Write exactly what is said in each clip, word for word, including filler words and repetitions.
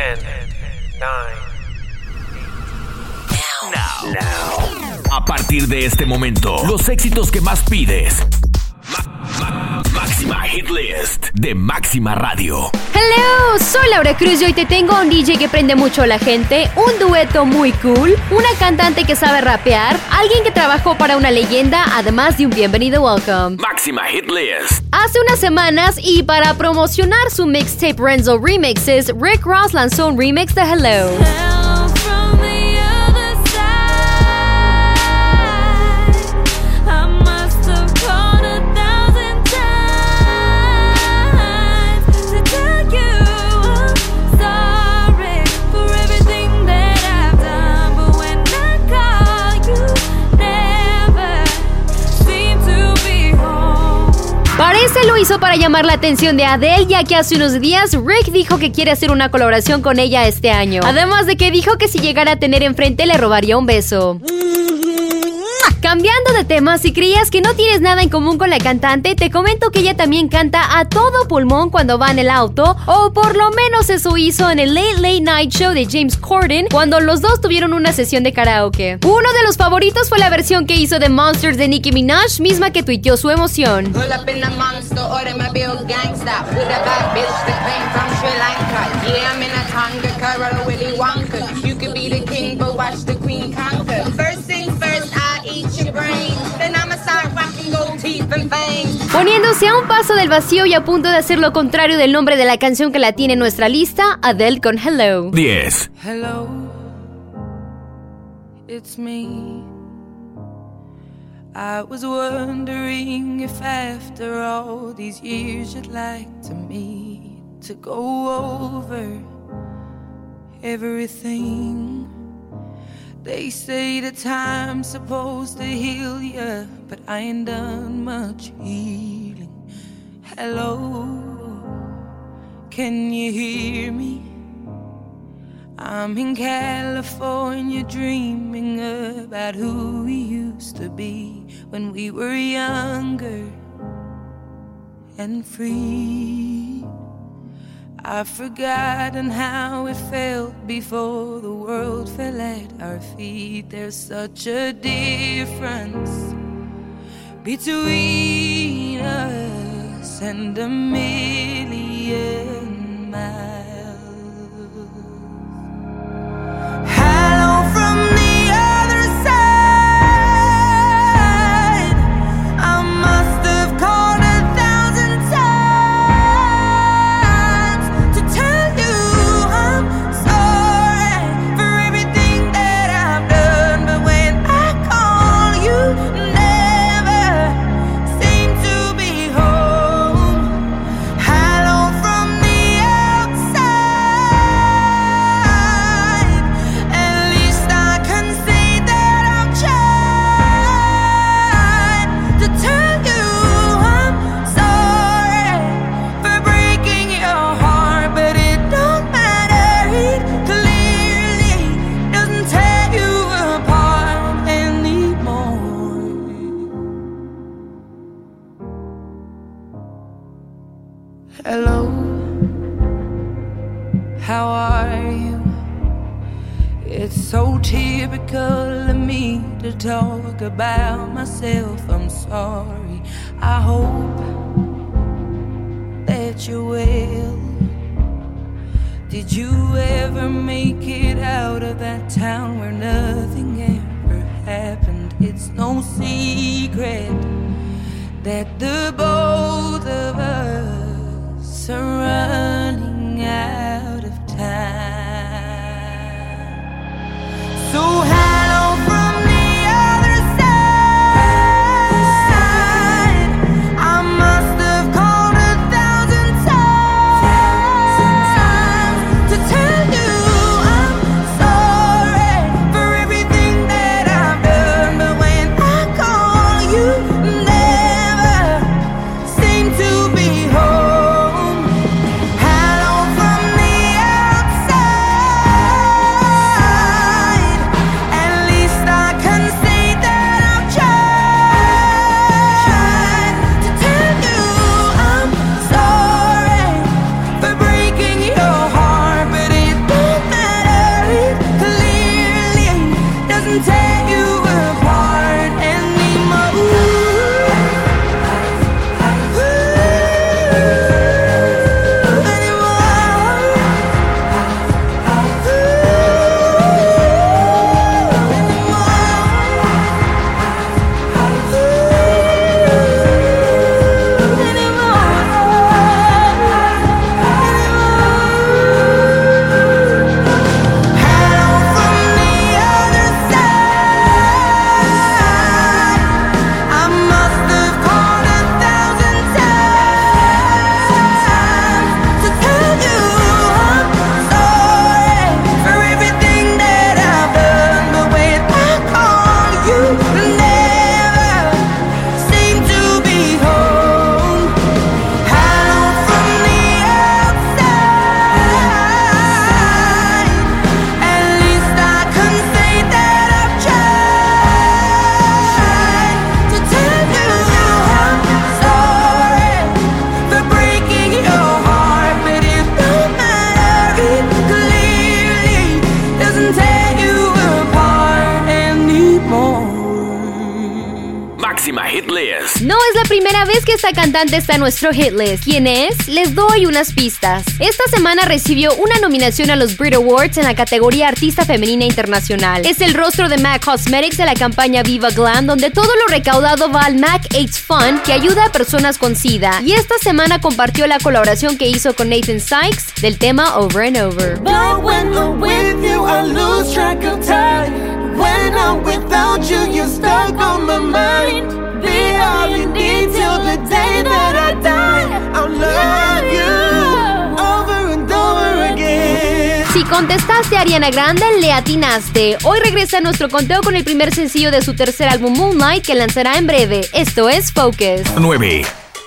ten, nine. Now. Now. A partir de este momento, los éxitos que más pides. Ma- ma- Máxima Hit List de Máxima Radio. Hello, soy Laura Cruz y hoy te tengo un D J que prende mucho a la gente, un dueto muy cool, una cantante que sabe rapear, alguien que trabajó para una leyenda, además de un bienvenido welcome. Máxima Hit List. Hace unas semanas y para promocionar su mixtape Renzo Remixes, Rick Ross lanzó un remix de Hello. Parece lo hizo para llamar la atención de Adele, ya que hace unos días Rick dijo que quiere hacer una colaboración con ella este año. Además de que dijo que si llegara a tener enfrente le robaría un beso. Cambiando de tema, si creías que no tienes nada en común con la cantante, te comento que ella también canta a todo pulmón cuando va en el auto, o por lo menos eso hizo en el Late Late Night Show de James Corden, cuando los dos tuvieron una sesión de karaoke. Uno de los favoritos fue la versión que hizo de Monsters de Nicki Minaj, misma que tuiteó su emoción. Poniéndose a un paso del vacío y a punto de hacer lo contrario del nombre de la canción que la tiene en nuestra lista, Adele con Hello. diez. Hello, it's me. I was wondering if after all these years you'd like to meet to go over everything. They say the time's supposed to heal ya, but I ain't done much healing. Hello, can you hear me? I'm in California dreaming about who we used to be when we were younger and free. I've forgotten how it felt before the world fell at our feet. There's such a difference between us and a million miles. Hello from the other side. I must have called a thousand times to tell you I'm sorry for everything that I've done, but when I call you never seem to be home. Hello from the outside. At least I can say that I've tried to tell you I'm sorry for breaking your heart, but it don't matter. It clearly doesn't tear you apart anymore. Hello, how are you? It's so typical of me to talk about myself. I'm sorry. I hope that you're well. Did you ever make it out of that town where nothing ever happened? It's no secret that the both of us are running out of time. So hello from the other side. I must have called a thousand times to tell you I'm sorry for everything that I've done, but when I call you never seem to be home. List. No es la primera vez que esta cantante está en nuestro Hit List. ¿Quién es? Les doy unas pistas. Esta semana recibió una nominación a los Brit Awards en la categoría Artista Femenina Internacional. Es el rostro de MAC Cosmetics de la campaña Viva Glam, donde todo lo recaudado va al MAC AIDS Fund, que ayuda a personas con SIDA. Y esta semana compartió la colaboración que hizo con Nathan Sykes del tema Over and Over. But when I'm with you, I lose track of time. When I'm without you, you're stuck on my mind. Be all you need till the day that I die. I'll love you over and over again. Si contestaste Ariana Grande, le atinaste. Hoy regresa a nuestro conteo con el primer sencillo de su tercer álbum Moonlight, que lanzará en breve. Esto es Focus. nueve.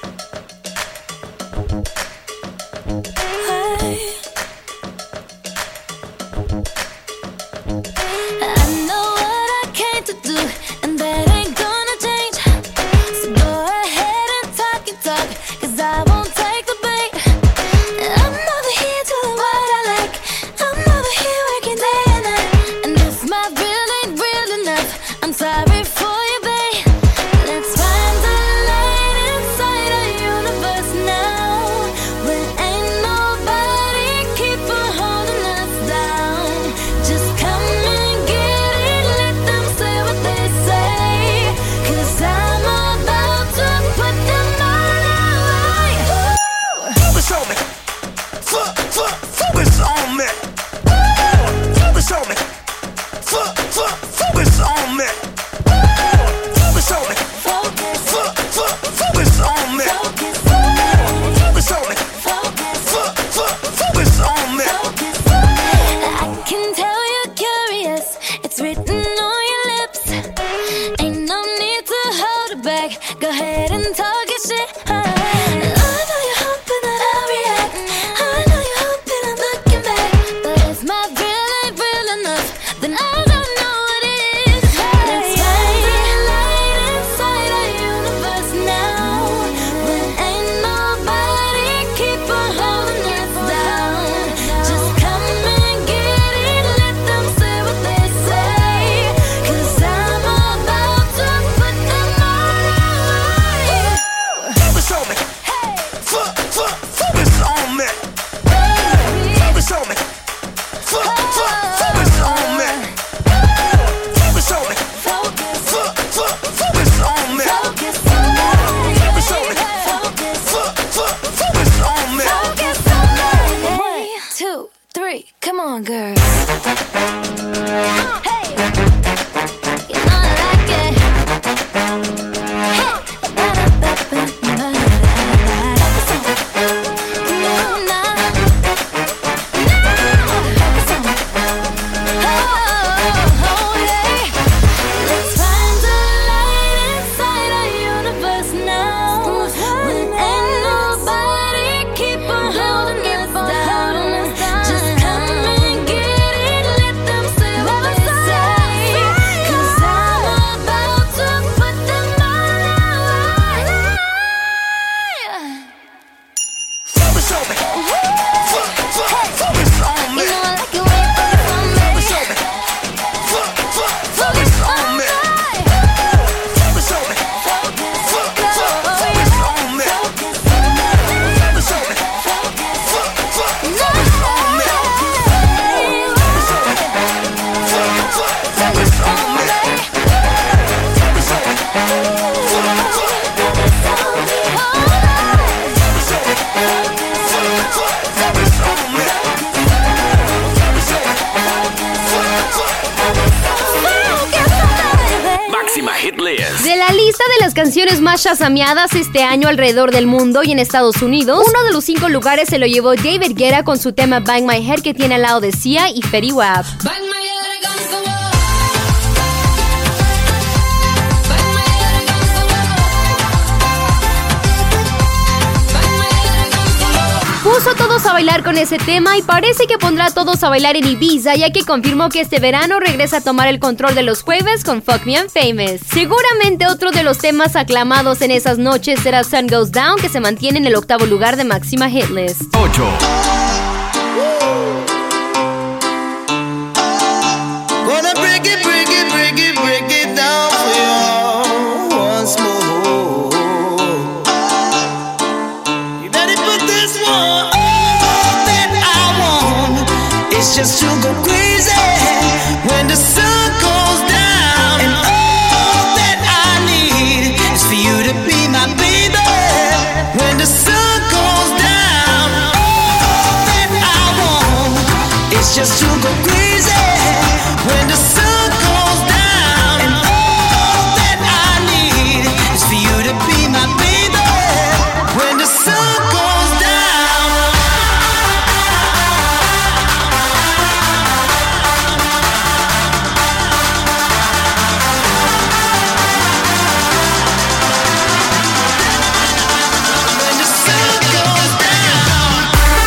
De la lista de las canciones más shazameadas este año alrededor del mundo y en Estados Unidos, uno de los cinco lugares se lo llevó David Guetta con su tema Bang My Head, que tiene al lado de Sia y Fetty Wap. Puso a todos a bailar con ese tema y parece que pondrá a todos a bailar en Ibiza, ya que confirmó que este verano regresa a tomar el control de los jueves con Fuck Me I'm Famous. Seguramente otro de los temas aclamados en esas noches será Sun Goes Down, que se mantiene en el octavo lugar de Máxima Hit List. ocho. Gonna break it, break it, break it, break it down for you once more. just to go crazy when the sun goes down. And all that I need is for you to be my baby. When the sun goes down, all that I want is just to go crazy when the sun goes down. And all that I need is for you to be my baby. When the sun goes down. When the sun goes down.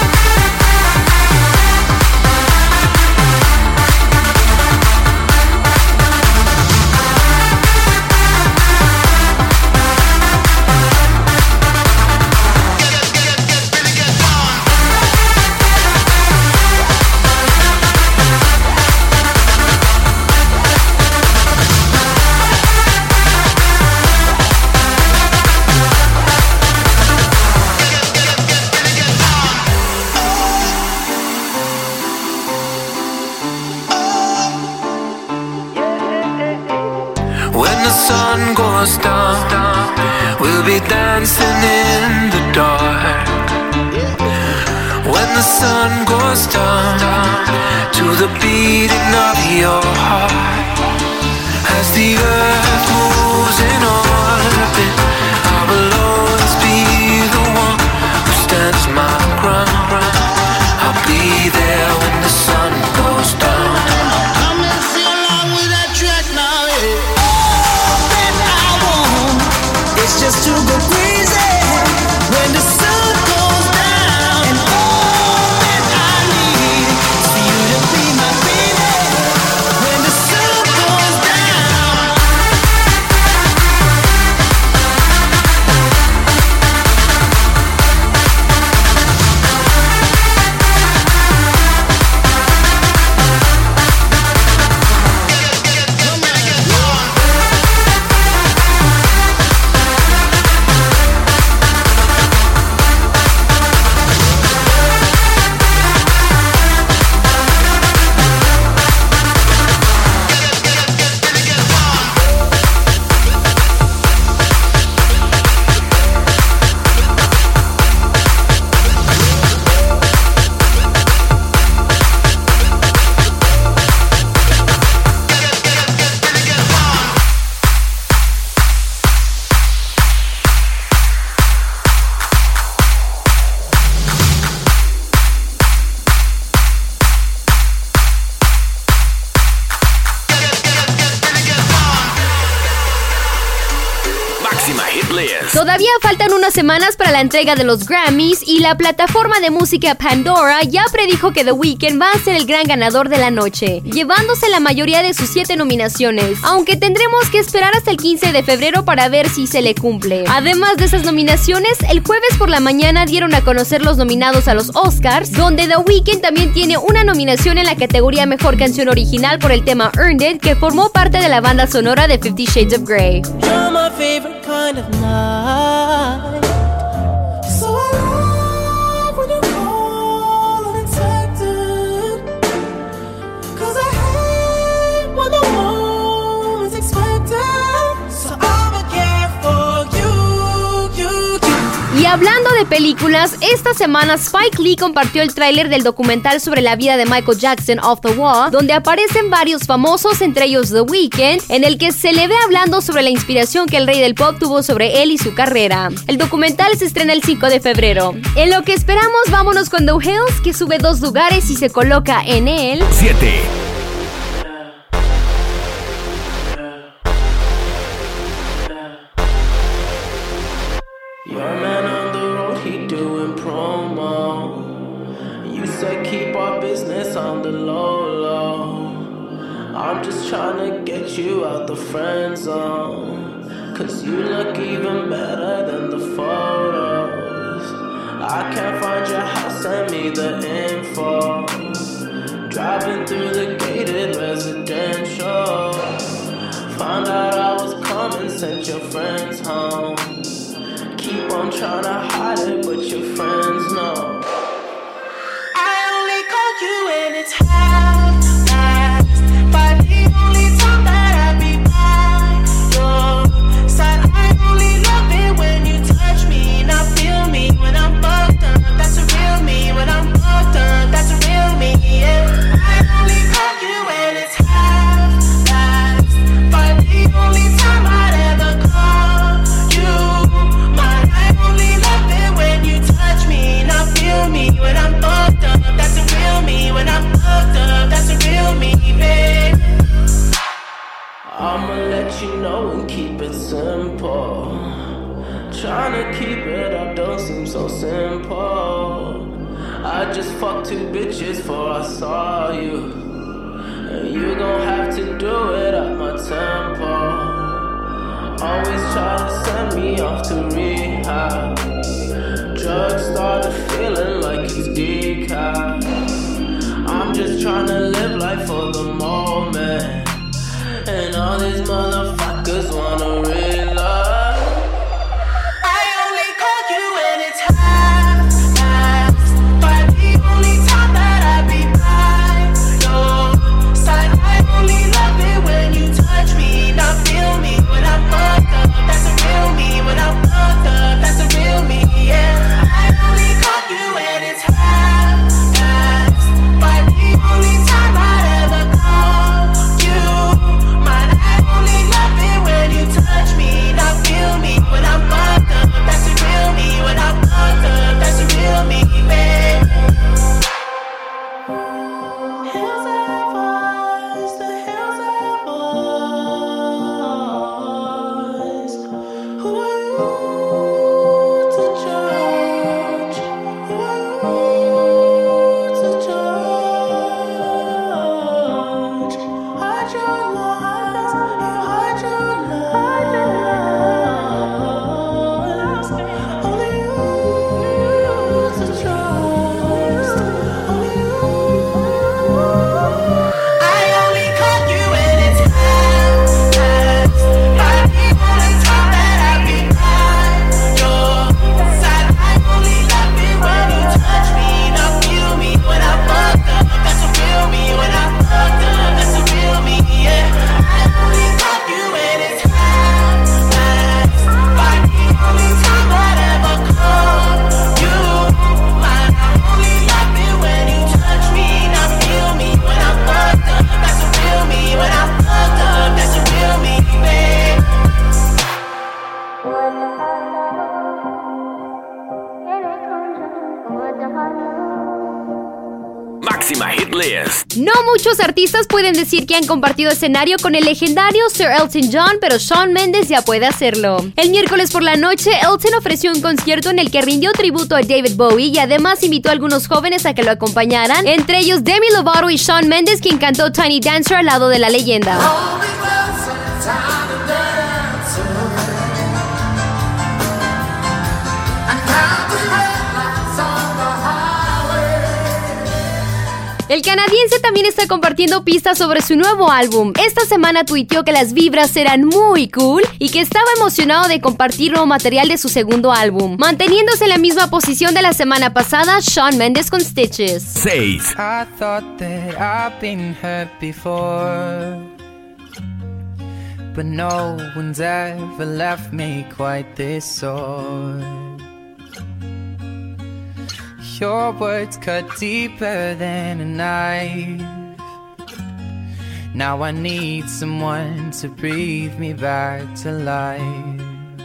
When the sun goes down, we'll be dancing in the dark. When the sun goes down, to the beating of your heart. As the earth moves in orbit, I will always be the one who stands my ground. I'll be there when the sun goes down. Come and sing along with that track now, yeah. All that I want is just to go crazy when the sun goes down. And all that I need is for you to be my baby when the sun goes down. Máxima Hit List. Todavía faltan unas semanas para la entrega de los Grammys y la plataforma de música Pandora ya predijo que The Weeknd va a ser el gran ganador de la noche, llevándose la mayoría de sus siete nominaciones, aunque tendremos que esperar hasta el quince de febrero para ver si se le cumple. Además de esas nominaciones, el jueves por la mañana dieron a conocer los nominados a los Oscars, donde The Weeknd también tiene una nominación en la categoría Mejor Canción Original por el tema Earned It, que formó parte de la banda sonora de Fifty Shades of Grey. You're my favorite kind of night. So I love when you call unexpected. Cause I hate when the moment's expected. So I'ma care for you, you, you. Y hablando de películas, esta semana Spike Lee compartió el tráiler del documental sobre la vida de Michael Jackson, Off the Wall, donde aparecen varios famosos, entre ellos The Weeknd, en el que se le ve hablando sobre la inspiración que el rey del pop tuvo sobre él y su carrera. El documental se estrena el cinco de febrero. En lo que esperamos, vámonos con The Hills, que sube dos lugares y se coloca en el siete. Your man on the road, he doing promo. You said keep our business on the low, low. I'm just trying to get you out the friend zone. Cause you look even better than the photos. I can't find your house, send me the info. Driving through the gated residential. Found out I was coming, sent your friends home. Keep on trying to hide it, but your friends know. I only call you when it's high. days before I saw you. And you gon' have to do it at my tempo. Always try to send me off to rehab. Drugs started feeling like it's decaf. I'm just tryna live life for the moment. And all these motherfuckers wanna realize I only call you when it's half past. But the only time that I be by your side, I only love it when you touch me, not feel me when I'm fucked up. That's a real me when I'm fucked up. That's a real me, yeah. I only call you when it's half past. But the only time I'd ever call you mine, I only love it when you touch me, not feel me when I'm fucked up. That's a real me when I'm fucked up. That's a real me, babe. Hills have eyes, the hills have eyes. Who are you to judge? Who are you to judge? Hide your lies, you hide your lies. Only you to trust. Only you. I only call you when it's half past. Like the only time that I be by your side. I only love it when you touch me, not feel me when I'm fucked up. That's a real me when I'm fucked up. That's a real me, yeah. I only call you when it's half past. Like the only time I'd ever call you mine. I only love it when you touch me, not feel me when I'm fucked up. That's a real me when I'm fucked up. That's a real me, babe. Máxima Hit List. No muchos artistas pueden decir que han compartido escenario con el legendario Sir Elton John, pero Shawn Mendes ya puede hacerlo. El miércoles por la noche, Elton ofreció un concierto en el que rindió tributo a David Bowie y además invitó a algunos jóvenes a que lo acompañaran, entre ellos Demi Lovato y Shawn Mendes, quien cantó Tiny Dancer al lado de la leyenda. El canadiense también está compartiendo pistas sobre su nuevo álbum. Esta semana tuiteó que las vibras serán muy cool y que estaba emocionado de compartir nuevo material de su segundo álbum. Manteniéndose en la misma posición de la semana pasada, Shawn Mendes con Stitches. seis. I thought that I've been hurt before, but no one's ever left me quite this sore. Your words cut deeper than a knife. Now I need someone to breathe me back to life.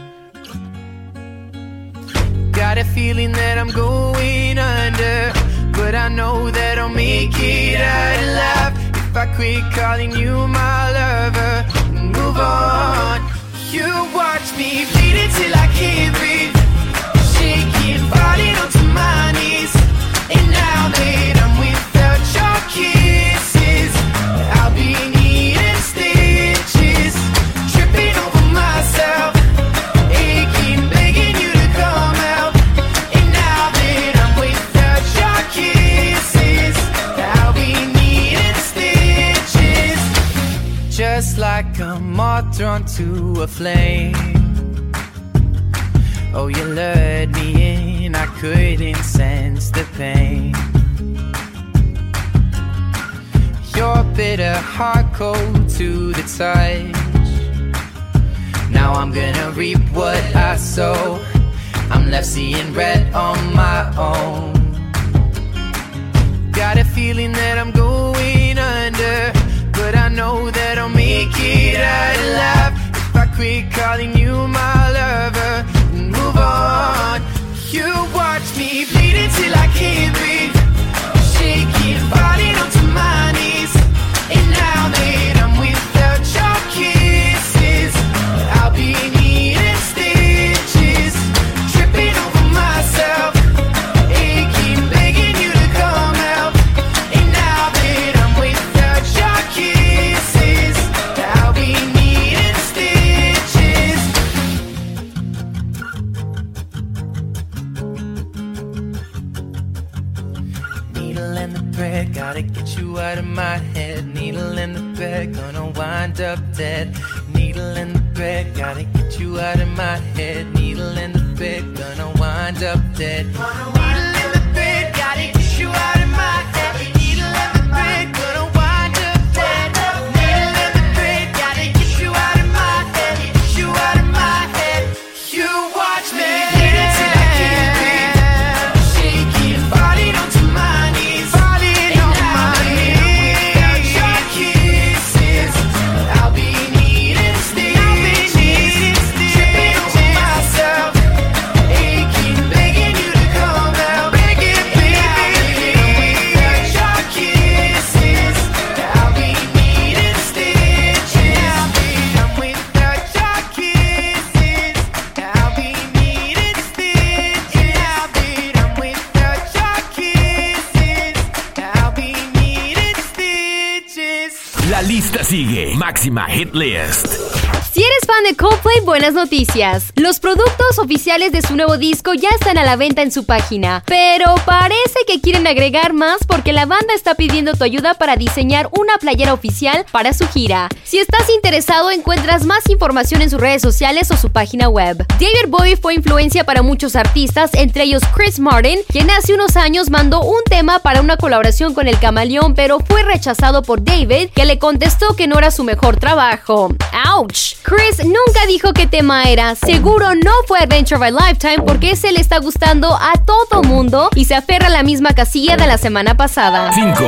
Got a feeling that I'm going under, but I know that I'll make it out alive if I quit calling you my lover and move on. You watch me bleed until I can't breathe, shaking, falling onto my knees. And now that I'm without your kisses, I'll be needing stitches, tripping over myself, aching, begging you to come out. And now that I'm without your kisses, I'll be needing stitches, just like a moth drawn to a flame. Oh, you lured me in, I couldn't sense the pain. Your bitter heart cold to the touch. Now I'm gonna reap what I sow. I'm left seeing red on my own. Got a feeling that I'm going under, but I know that I'll make it out alive if I quit calling you my lover and move on. You watch me bleed until I can't breathe, shaking, falling onto my knees. And now that I'm without your kisses, I'll be needing stitches, tripping over myself, aching, begging you to come out. gotta get you out of my head. Needle in the bed, gonna wind up dead. Needle in the bed, gotta get you out of my head. Needle in the bed, gonna wind up dead. Needle in the bed, gotta get you out of my head. Needle in the bed, gonna wind up dead. Needle in the bed, gotta get you out of my head. Get you out of my head. You watch me hit it till I can't breathe. Shaking, falling onto my knees. Falling on my knees. Without your kisses, I'll be needing stitches. Tripping over myself, aching, begging you to come out. Begging, baby. Without your kisses, I'll be needing stitches. I'm without your kisses, I'll be needing stitches. I'm without your kisses, I'll be needing stitches. La lista sigue. Máxima Hit List. Si eres fan de Coldplay, buenas noticias. Los productos oficiales de su nuevo disco ya están a la venta en su página, pero parece que quieren agregar más porque la banda está pidiendo tu ayuda para diseñar una playera oficial para su gira. Si estás interesado, encuentras más información en sus redes sociales o su página web. David Bowie fue influencia para muchos artistas, entre ellos Chris Martin, quien hace unos años mandó un tema para una colaboración con el Camaleón, pero fue rechazado por David, que le contestó que no era su mejor trabajo. ¡Ouch! Chris nunca dijo qué tema era. Seguro no fue Adventure of a Lifetime porque ese le está gustando a todo mundo y se aferra a la misma casilla de la semana pasada. cinco.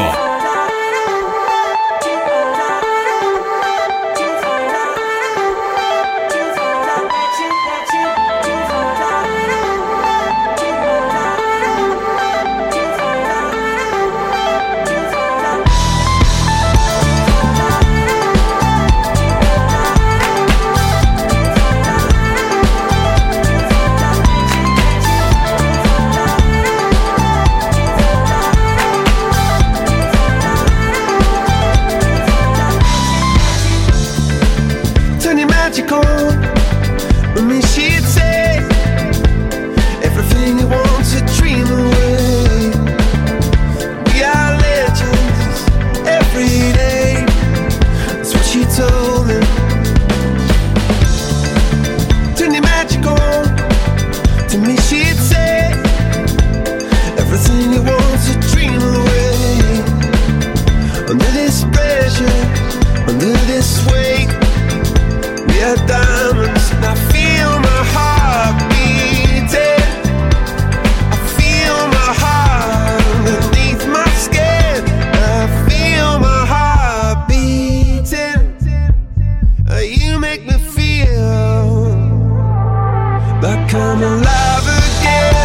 Turn your magic on. With me, she'd say everything you want to dream away. We are legends every day. That's what she told me. Turn your magic on. To me, she'd say everything you want to dream away. Under this pressure, under this weight, we are diamonds, and I feel my heart beating. I feel my heart underneath my skin. I feel my heart beating. Uh, You make me feel like I'm alive again.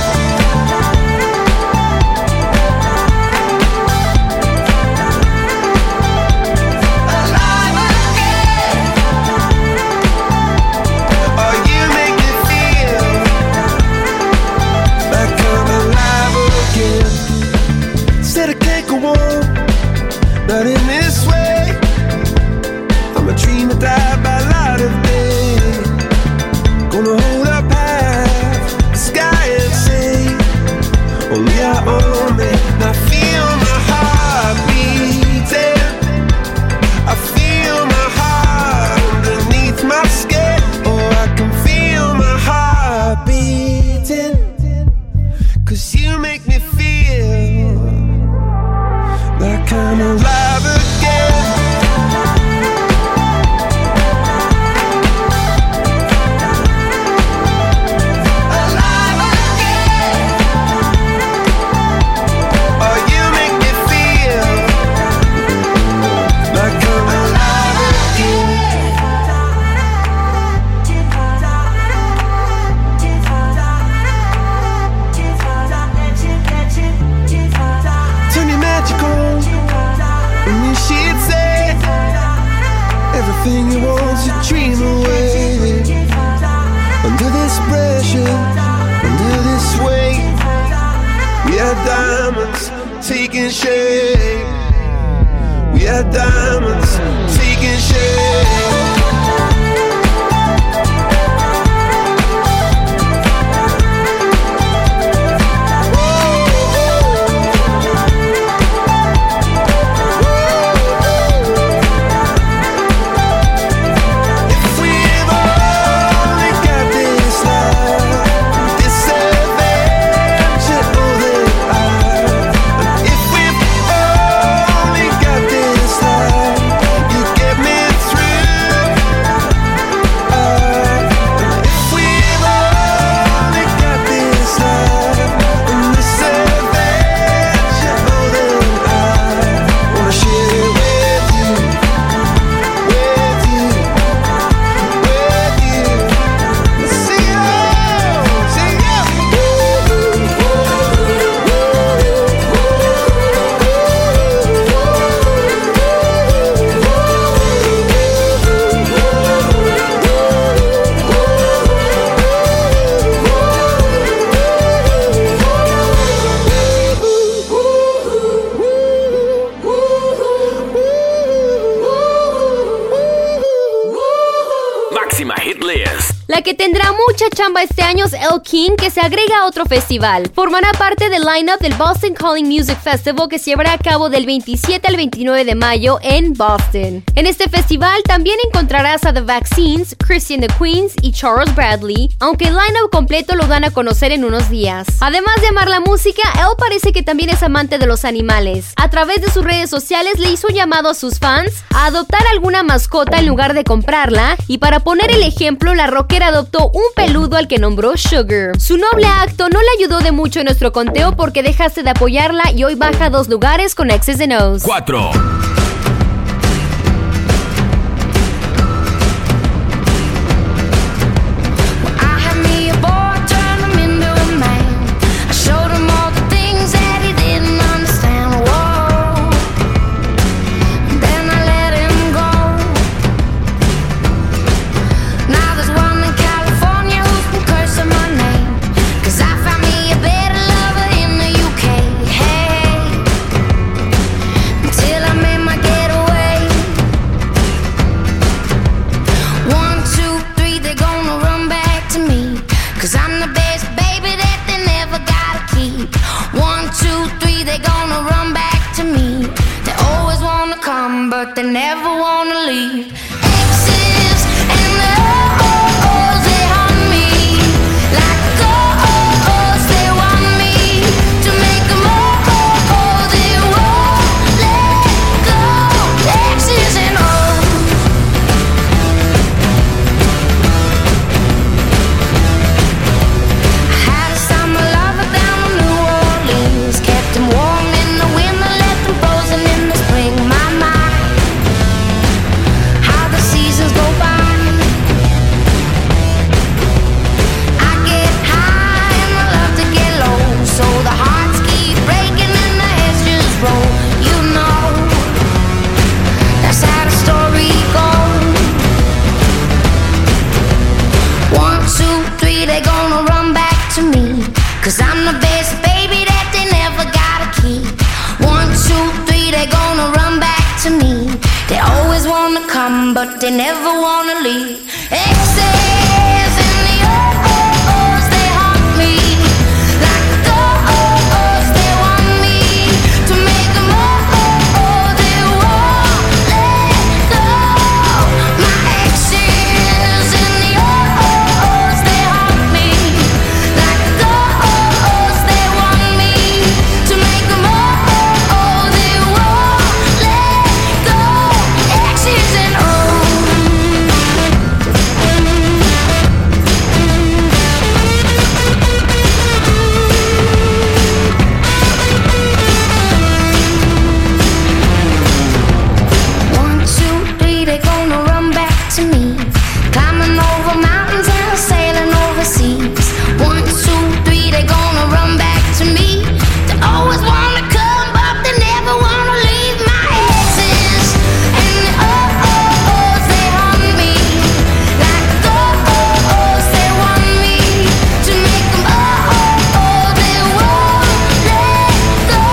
Alive again. Oh, you make me feel like I'm alive again. Said I can't go on, not in this way. I'm a dream that died by light of day. Gonna hold up half the sky and say, only I own it. And I feel my heart beating. I feel my heart underneath my skin. Oh, I can feel my heart beating. Cause you make me feel like I'm alive again. Alive again. Oh, you make me feel like I'm alive again. Turn your magic on. And then she'd say everything you want to dream away. Under this pressure, under this weight, we are diamonds taking shape. We are diamonds taking shape. La que tendrá mucha chamba este año es Elle King, que se agrega a otro festival. Formará parte del lineup del Boston Calling Music Festival, que se llevará a cabo del veintisiete al veintinueve de mayo en Boston. En este festival también encontrarás a The Vaccines, Christian the Queens y Charles Bradley, aunque el lineup completo lo dan a conocer en unos días. Además de amar la música, Elle parece que también es amante de los animales. A través de sus redes sociales le hizo un llamado a sus fans a adoptar alguna mascota en lugar de comprarla, y para poner el ejemplo, la rockera adoptó un peludo al que nombró Sugar. Su noble acto no le ayudó de mucho en nuestro conteo porque dejaste de apoyarla y hoy baja dos lugares con X's and O's. cuatro. But they never wanna leave. X's and O's, they haunt me like ghosts. They want me to make them all. They won't let go. X's and O's. I had a summer lover down in New Orleans, kept him warm in the winter, left him frozen in the spring. My mind, go by. I get high and I love to get low, so the hearts keep breaking and the heads just roll. You know, that's how the story goes. One, two, three, they gonna run back to me, 'cause I'm the best baby that they never gotta keep. One, two, three, they gonna run back to me. They always wanna come, but they never wanna leave. X's and the O's, they haunt me like ghosts. They want me to make them all. They won't let go. My X's and the O's, they haunt me like ghosts. They want me to make them all. They won't let go. X's and O's. One, two, three, they gonna run back to me. Climbing over mountains and sailing overseas. One, two, three, they gonna run back to me. They always wanna come, but they never wanna leave. My X's and the O's, they haunt me like ghosts. They want me to make them all. They won't let go.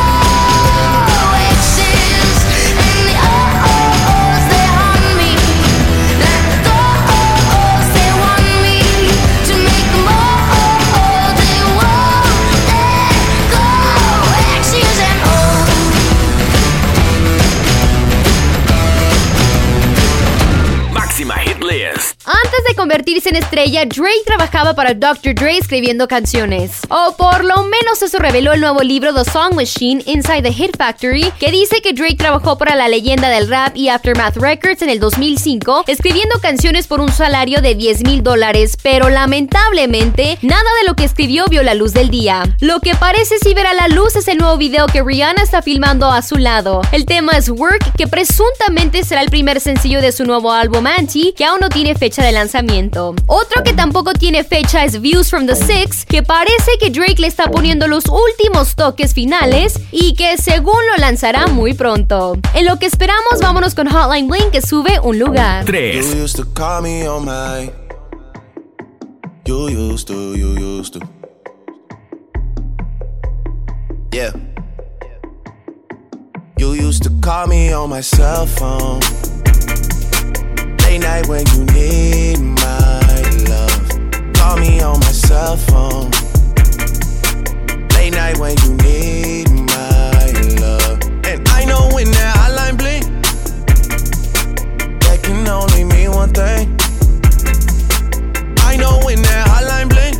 X's and the O's, they haunt me like ghosts. They want me to make them all. They won't let go. X's and O's. Máxima Hit List. Antes de convertirse en estrella, Drake trabajaba para doctor Dre escribiendo canciones. O por lo menos eso reveló el nuevo libro The Song Machine Inside the Hit Factory, que dice que Drake trabajó para la leyenda del rap y Aftermath Records en el dos mil cinco, escribiendo canciones por un salario de diez mil dólares, pero lamentablemente nada de lo que escribió vio la luz del día. Lo que parece sí ver a la luz es el nuevo video que Rihanna está filmando a su lado. El tema es Work, que presuntamente será el primer sencillo de su nuevo álbum Anti, que aún no tiene fecha de lanzamiento. Otro que tampoco tiene fecha es Views from the Six, que parece que Drake le está poniendo los últimos toques finales y que según lo lanzará muy pronto. En lo que esperamos, vámonos con Hotline Bling, que sube un lugar. tres. You used to call me on my. You used to, you used to. Yeah. You used to call me on my cell phone. Late night when you need my love. call me on my cell phone. Late night when you need my love. And I know when that hotline blink, that can only mean one thing. I know when that hotline blink,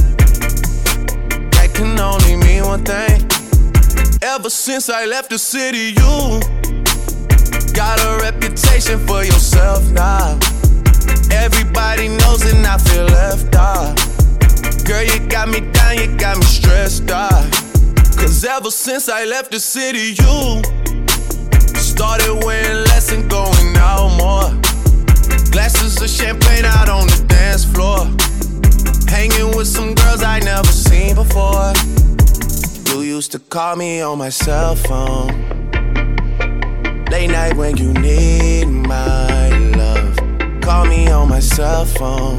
that can only mean one thing. Ever since I left the city, you got a reputation for yourself now. Everybody knows and I feel left out. Girl, you got me down, you got me stressed out. Cause ever since I left the city, you started wearing less and going out more. Glasses of champagne out on the dance floor. Hanging with some girls I never seen before. You used to call me on my cell phone. Late night when you need my love. Call me on my cell phone.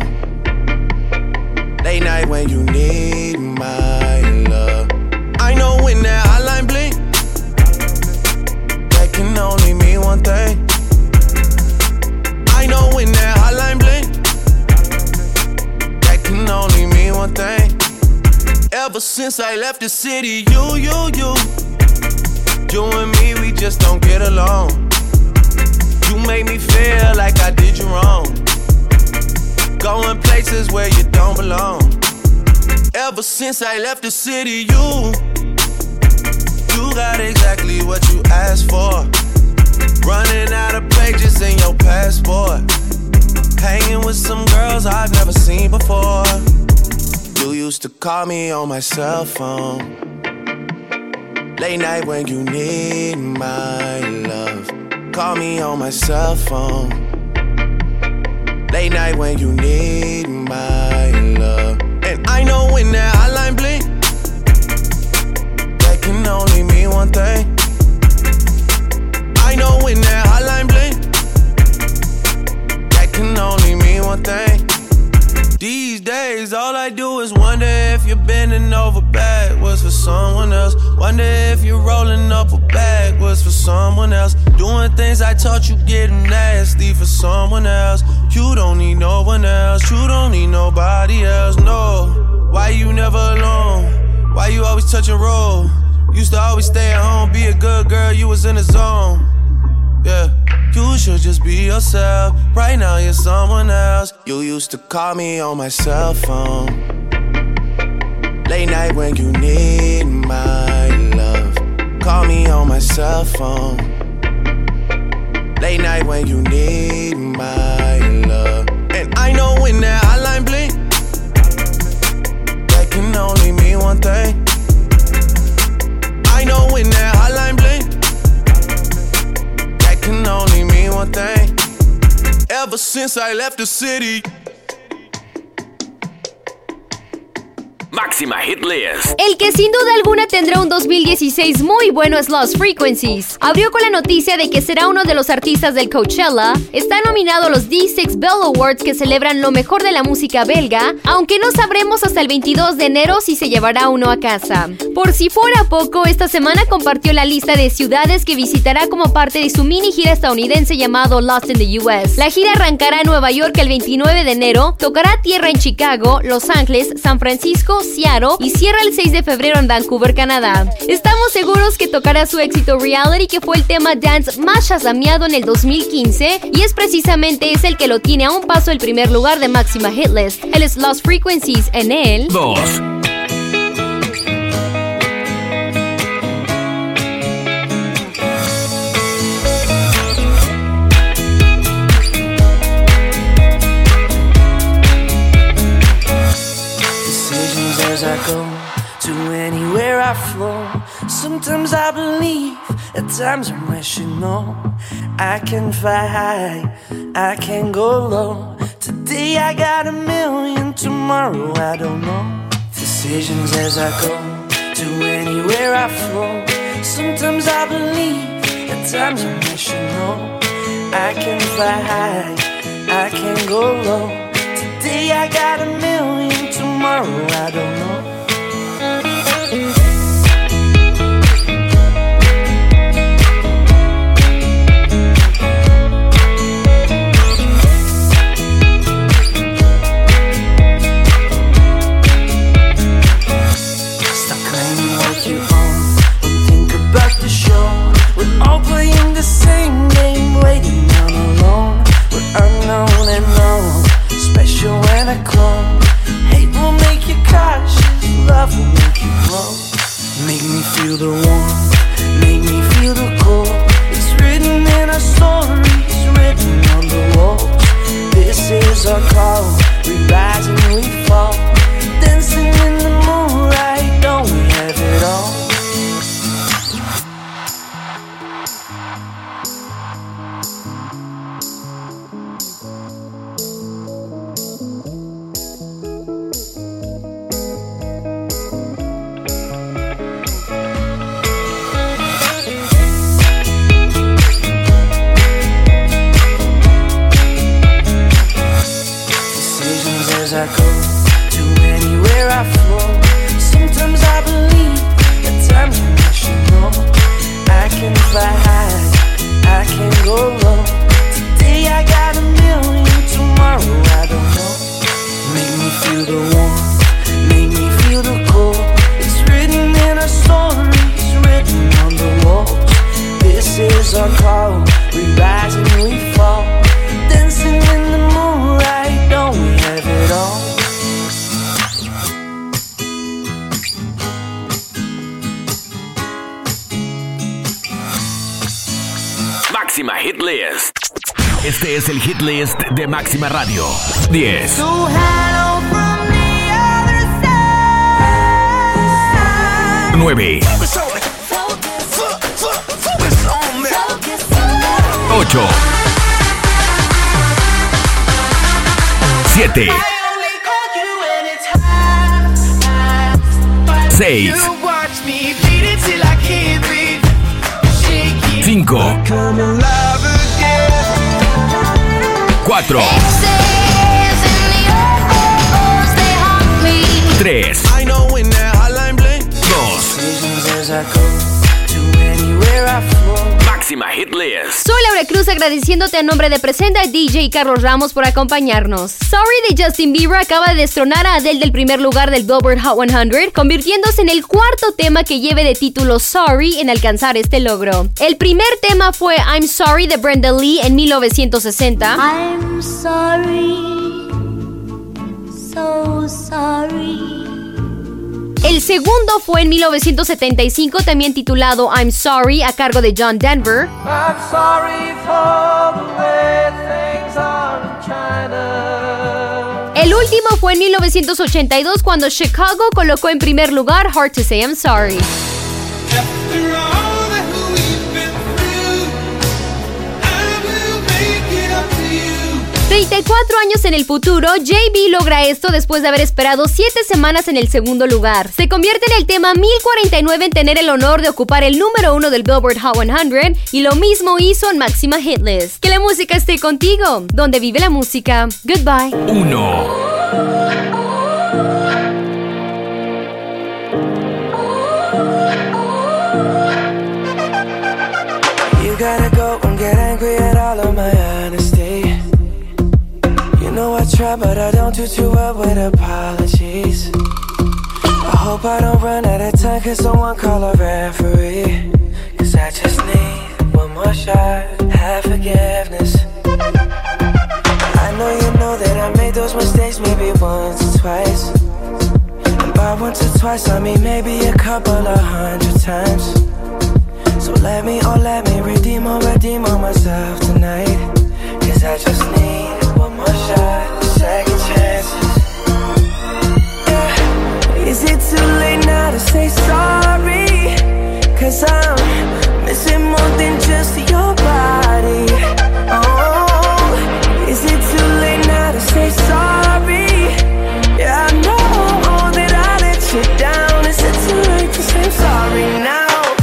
Late night when you need my love. I know when that hotline blink, that can only mean one thing. I know when that hotline blink, that can only mean one thing. Ever since I left the city, you, you, you You and me, we just don't get along. You make me feel like I did you wrong. Going places where you don't belong. Ever since I left the city, you You got exactly what you asked for. Running out of pages in your passport. Hanging with some girls I've never seen before. You used to call me on my cell phone. Late night when you need my love. Call me on my cell phone. Late night when you need my love. And I know when that hotline blink, that can only mean one thing. I know when that hotline blink, that can only mean one thing. These days, all I do is wonder if you're bending over backwards for someone else. Wonder if you're rolling up a backwards for someone else. Doing things I taught you getting nasty for someone else. You don't need no one else. You don't need nobody else, no. Why you never alone? Why you always touch and roll? Used to always stay at home, be a good girl, you was in the zone. Yeah, you should just be yourself. Right now you're someone else. You used to call me on my cell phone. Late night when you need my love. Call me on my cell phone. Late night when you need my love. And I know when that hotline blink, that can only mean one thing. I know when that hotline blink, that can only mean one thing. Ever since I left the city. Máxima Hit List. El que sin duda alguna tendrá un dos mil dieciséis muy bueno es Lost Frequencies. Abrió con la noticia de que será uno de los artistas del Coachella. Está nominado a los D seis Bell Awards, que celebran lo mejor de la música belga, aunque no sabremos hasta el veintidós de enero si se llevará uno a casa. Por si fuera poco, esta semana compartió la lista de ciudades que visitará como parte de su mini gira estadounidense llamado Lost in the U S. La gira arrancará en Nueva York el veintinueve de enero, tocará tierra en Chicago, Los Ángeles, San Francisco, Seattle y cierra el seis de febrero en Vancouver, Canadá. Estamos seguros que tocará su éxito Reality, que fue el tema dance más shazameado en el dos mil quince, y es precisamente ese el que lo tiene a un paso del primer lugar de Máxima Hit List. Él es Lost Frequencies en el dos. As I go to anywhere I flow, sometimes I believe, at times I'm wishing no. I can fly high, I can go low. Today I got a million, tomorrow I don't know. Decisions as I go to anywhere I flow. Sometimes I believe, at times I'm wishing no. I can fly high, I can go low. Today I got a million, tomorrow I don't know. is our call. We rise and we fall, dancing in the moonlight. Don't we have it all? I go to anywhere I flow. Sometimes I believe, at times I'm not sure. I can fly high, I can go low. Today I got a million, tomorrow I don't know. Make me feel the warmth, make me feel the cold. It's written in our stories, written on the walls. This is our call, we rise and we fall, dancing in the moonlight. Don't we have it all? Máxima Hit List. Este es el Hit List de Máxima Radio. diez. So hello from the other side. nueve. ocho. siete. seis. cinco. cuatro. tres. dos. Máxima Hit List. Soy Laura Cruz, agradeciéndote a nombre de Presenta D J Carlos Ramos por acompañarnos. Sorry de Justin Bieber acaba de destronar a Adele del primer lugar del Billboard Hot cien, convirtiéndose en el cuarto tema que lleve de título Sorry en alcanzar este logro. El primer tema fue I'm Sorry de Brenda Lee en mil novecientos sesenta. I'm sorry, so sorry. El segundo fue en mil novecientos setenta y cinco, también titulado I'm Sorry, a cargo de John Denver. I'm sorry for the way things are in China. El último fue en mil novecientos ochenta y dos, cuando Chicago colocó en primer lugar Hard to Say I'm Sorry. treinta y cuatro años en el futuro, J B logra esto después de haber esperado siete semanas en el segundo lugar. Se convierte en el tema mil cuarenta y nueve en tener el honor de ocupar el número uno del Billboard Hot cien, y lo mismo hizo en Máxima Hit List. Que la música esté contigo, donde vive la música. Goodbye. uno. You gotta go and get angry at all of my honesty. You know I try, but I don't do too well with apologies. I hope I don't run out of time, cause someone call a referee. Cause I just need one more shot, have forgiveness. I know you know that I made those mistakes maybe once or twice. And by once or twice I mean maybe a couple of hundred times. So let me, oh let me redeem or redeem on myself tonight. Cause I just need one more shot, second chances. Yeah. Is it too late now to say sorry? Cause I'm missing more than just your body. Oh, is it too late now to say sorry? Yeah, I know that I let you down. Is it too late to say sorry now?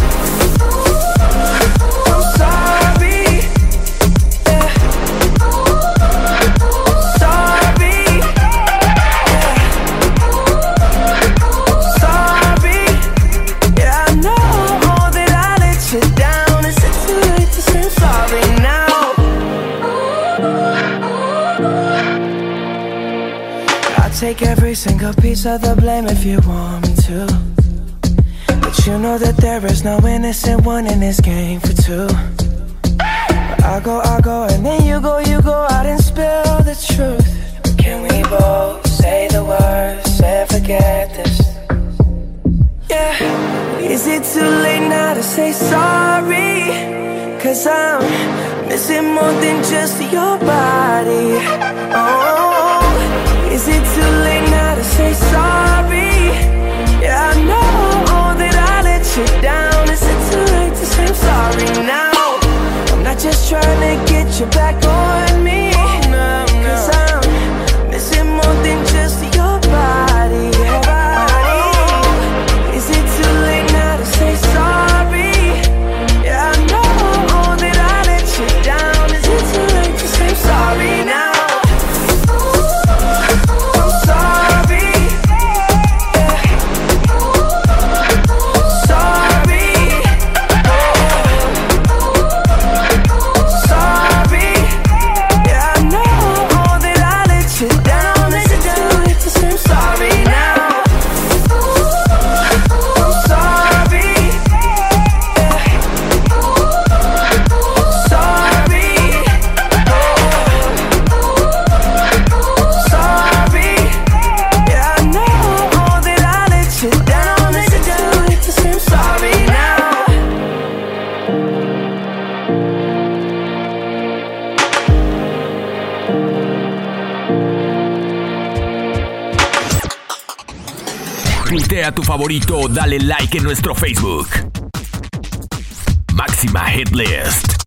Take every single piece of the blame if you want me to. But you know that there is no innocent one in this game for two. But I go, I go, and then you go, you go out and spill the truth. But can we both say the words and forget this? Yeah. Is it too late now to say sorry? Cause I'm missing more than just your body. Oh, say sorry. Yeah, I know that I let you down. Is it too late to say I'm sorry now? I'm not just trying to get you back on me. No, no. Cause I'm missing more than just your body. Your body. Is it too late now to say sorry? Yeah, I know that I let you down. Is it too late to say I'm sorry now? I'm sorry. Yeah. Sorry. Sorry. Yeah, I know that I let you down. Is it too late to say I'm sorry now? I'm sorry. Yeah. Sorry. Sorry. Yeah, I know that I let you down. Is it too late to say I'm sorry now? Tuitea tu favorito o dale like en nuestro Facebook. Máxima Hit List.